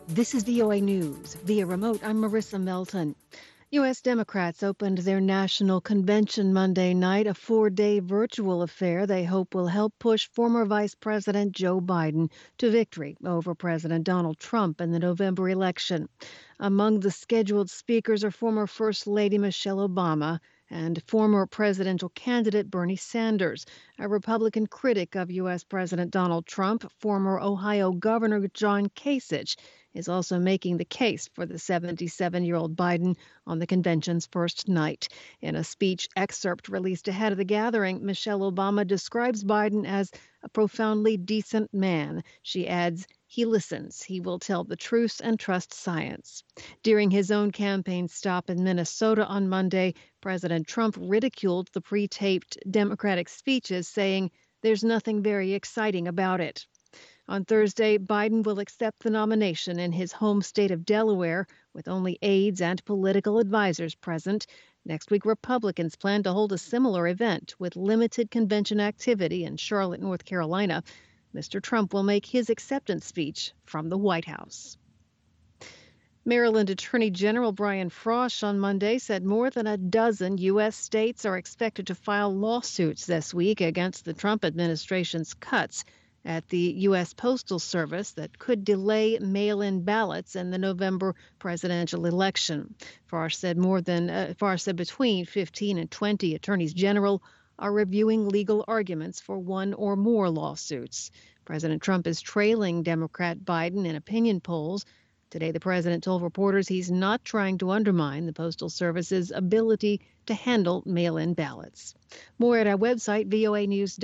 This is VOA News. Via remote, I'm Marissa Melton. U.S. Democrats opened their national convention Monday night, a 4-day virtual affair they hope will help push former Vice President Joe Biden to victory over President Donald Trump in the November election. Among the scheduled speakers are former First Lady Michelle Obama and former presidential candidate Bernie Sanders, a Republican critic of U.S. President Donald Trump. Former Ohio Governor John Kasich is also making the case for the 77-year-old Biden on the convention's first night. In a speech excerpt released ahead of the gathering, Michelle Obama describes Biden as a profoundly decent man. She adds, "He listens. He will tell the truth and trust science." During his own campaign stop in Minnesota on Monday, President Trump ridiculed the pre-taped Democratic speeches, saying, "There's nothing very exciting about it." On Thursday, Biden will accept the nomination in his home state of Delaware, with only aides and political advisors present. Next week, Republicans plan to hold a similar event with limited convention activity in Charlotte, North Carolina. Mr. Trump will make his acceptance speech from the White House. Maryland Attorney General Brian Frosh on Monday said more than a dozen U.S. states are expected to file lawsuits this week against the Trump administration's cuts at the U.S. Postal Service that could delay mail-in ballots in the November presidential election. Frosh said between 15 and 20 attorneys general are reviewing legal arguments for one or more lawsuits. President Trump is trailing Democrat Biden in opinion polls. Today, the president told reporters he's not trying to undermine the Postal Service's ability to handle mail-in ballots. More at our website, voanews.com.